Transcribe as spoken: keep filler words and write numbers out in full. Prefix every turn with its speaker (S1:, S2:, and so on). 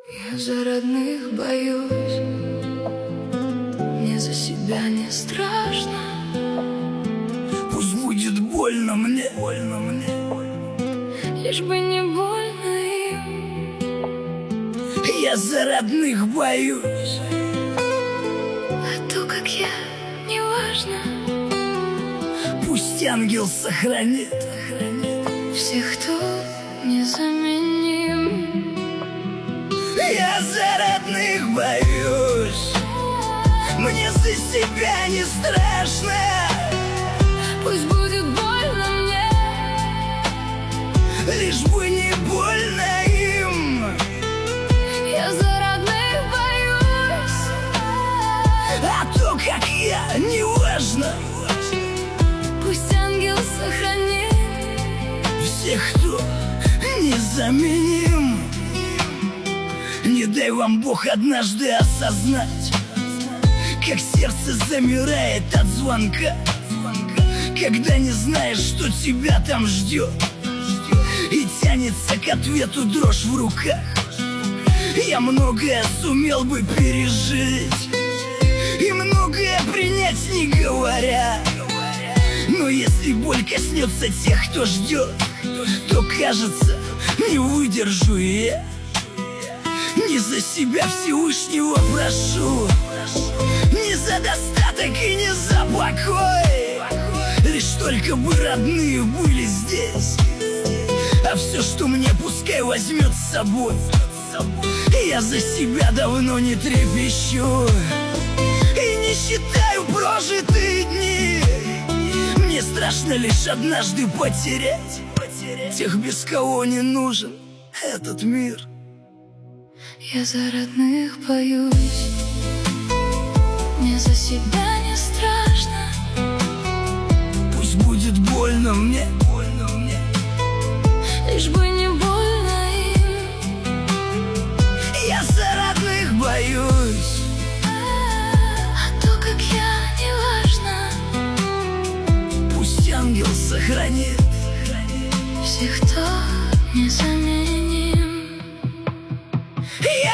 S1: Я за родных боюсь, мне за себя не страшно.
S2: Пусть будет больно мне, больно мне,
S1: лишь бы не больно им.
S2: Я за родных боюсь,
S1: а то, как я, неважно.
S2: Пусть ангел сохранит
S1: всех, кто незаменим.
S2: Я за родных боюсь, мне за себя не страшно.
S1: Пусть будет больно мне,
S2: лишь бы не больно им.
S1: Я за родных боюсь,
S2: а то, как я, неважно.
S1: Пусть ангел сохранит
S2: всех, кто незаменим. Не дай вам Бог однажды осознать, как сердце замирает от звонка, когда не знаешь, что тебя там ждет, и тянется к ответу дрожь в руках. Я многое сумел бы пережить и многое принять, не говоря. Но если боль коснется тех, кто ждет, то, кажется, не выдержу и я. Не за себя Всевышнего прошу, не за достаток и не за покой, лишь только бы родные были здесь, а все, что мне, пускай возьмет с собой. Я за себя давно не трепещу и не считаю прожитые дни. Мне страшно лишь однажды потерять тех, без кого не нужен этот мир.
S1: Я за родных боюсь, мне за себя не страшно.
S2: Пусть будет больно мне, больно мне,
S1: лишь бы не больно им.
S2: Я за родных боюсь,
S1: а то, как я, неважно.
S2: Пусть ангел сохранит
S1: всех, кто незаменим.
S2: Я